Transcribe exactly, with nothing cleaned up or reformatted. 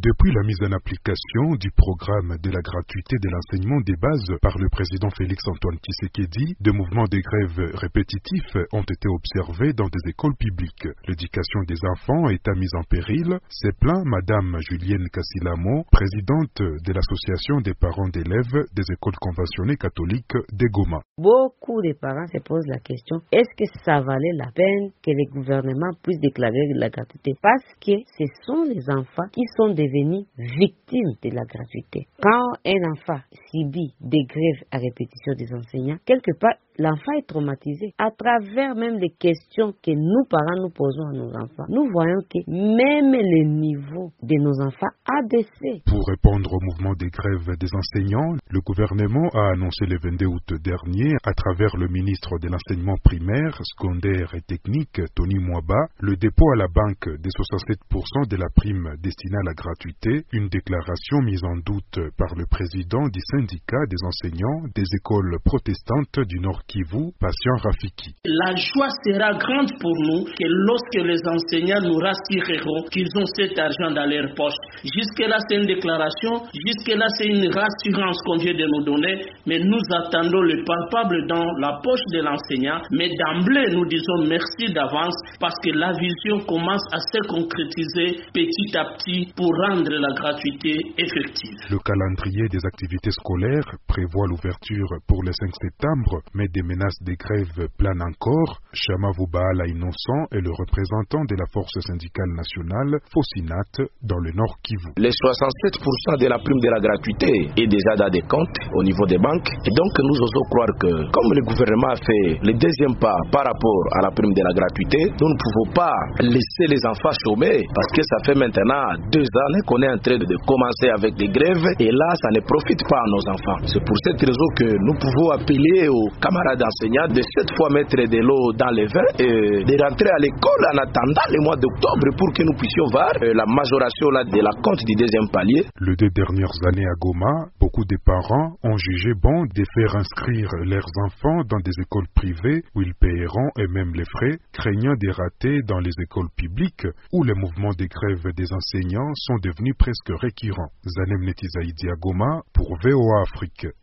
Depuis la mise en application du programme de la gratuité de l'enseignement des bases par le président Félix-Antoine Tshisekedi, des mouvements de grève répétitifs ont été observés dans des écoles publiques. L'éducation des enfants est mise en péril, s'est plaint Madame Julienne Kassilamo, présidente de l'association des parents d'élèves des écoles conventionnées catholiques de Goma. Beaucoup de parents se posent la question, est-ce que ça valait la peine que le gouvernement puisse déclarer la gratuité? Parce que ce sont les enfants qui sont devenus victimes de la gratuité. Quand un enfant subit des grèves à répétition des enseignants, quelque part, l'enfant est traumatisé. À travers même les questions que nous, parents, nous posons à nos enfants, nous voyons que même le niveau de nos enfants a baissé. Pour répondre au mouvement des grèves des enseignants, le gouvernement a annoncé le vingt-deux août dernier, à travers le ministre de l'enseignement primaire, secondaire et technique, Tony Mwaba, le dépôt à la banque des soixante-sept pour cent de la prime destinée à la gratuité, une déclaration mise en doute par le président du syndicat des enseignants des écoles protestantes du Nord Kivu, Patient Rafiki. La joie sera grande pour nous que lorsque les enseignants nous rassureront qu'ils ont cet argent dans leur poche. Jusque-là, c'est une déclaration, jusque-là, c'est une rassurance qu'on vient de nous donner, mais nous attendons le palpable dans la poche de l'enseignant. Mais d'emblée, nous disons merci d'avance parce que la vision commence à se concrétiser petit à petit pour rendre la gratuité effective. Le calendrier des activités scolaires prévoit l'ouverture pour le cinq septembre, mais des menaces de grève planent encore. Chama Vubaala Innocent est le représentant de la force syndicale nationale, Fossinat, dans le Nord Kivu. Les soixante-sept pour cent de la prime de la gratuité est déjà dans des comptes au niveau des banques. Et donc nous osons croire que, comme le gouvernement a fait le deuxième pas par rapport à la prime de la gratuité, nous ne pouvons pas laisser les enfants chômer parce que ça fait maintenant deux années qu'on est en train de commencer avec des grèves et là, ça ne profite pas à nos enfants. C'est pour cette raison que nous pouvons appeler aux camarades enseignants de cette fois mettre de l'eau dans les vins et de rentrer à l'école en attendant le mois d'octobre pour que nous puissions voir la majoration là, de la compte du deuxième palier. Les deux dernières années à Goma, beaucoup de parents ont jugé bon de faire inscrire leurs enfants dans des écoles privées où ils paieront eux-mêmes les frais, craignant des ratés dans les écoles publiques où les mouvements de grève des enseignants sont devenus presque récurrents. Zanem Netizaïdi à Goma pour V O A Afrique.